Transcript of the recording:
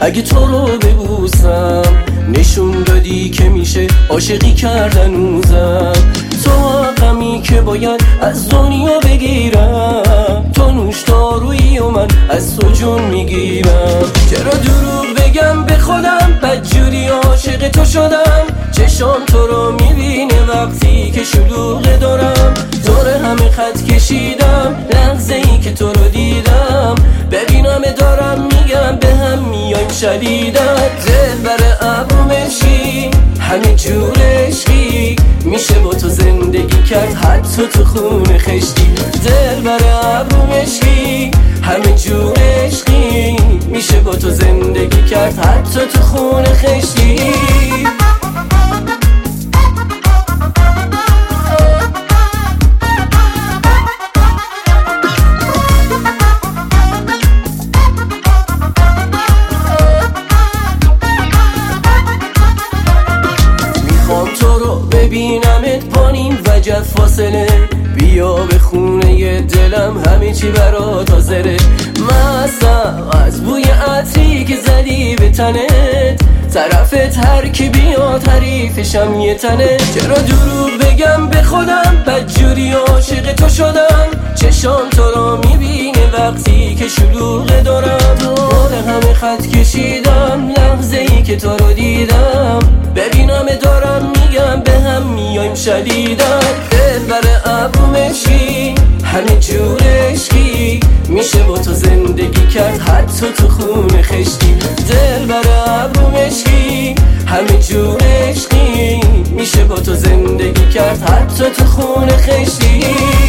اگه تو رو ببوسم نشون دادی که میشه عاشقی کردن اوزم. تو غمی که باید از دنیا بگیرم، تو نوش دارویی و من از تو جون میگیرم. چرا دروغ بگم به خودم، بدجوری عاشق تو شدم. چشام تو رو میبینه وقتی که شلوغ دارم. دور همه خط کشیدم لحظه ای که تو رو دیدم. ببینم دارم میگم به هم میایم شدیدن. دل بر ابرومشی همه جور عشقی، میشه با تو زندگی کرد حتی تو خون خشتی. دل بر ابرومشی همه جور عشقی، میشه با تو زندگی کرد حتی تو خون خشتی. تو رو ببینمت با نیم وجب فاصله، بیا به خونه دلم همه چی برات حاضره. مستم از بوی عطری که زدی به تنت، طرفت هر کی بیاد حریفشم یه تنه. چرا دروغ بگم به خودم، بدجوری عاشق تو شدم. چشام تو رو میبینه وقتی که شلوغ دارم. دور همه خط کشیدم لحظه ای که تو رو دیدم. ببینم دارم میگم به هم میایم شدیدن. دل بر ابرومشی همه جور عشقی، میشه با تو زندگی کرد حتی تو خون خشتی. دل بر ابرومشی همه جور عشقی، میشه با تو زندگی کرد حتی تو خون خشتی.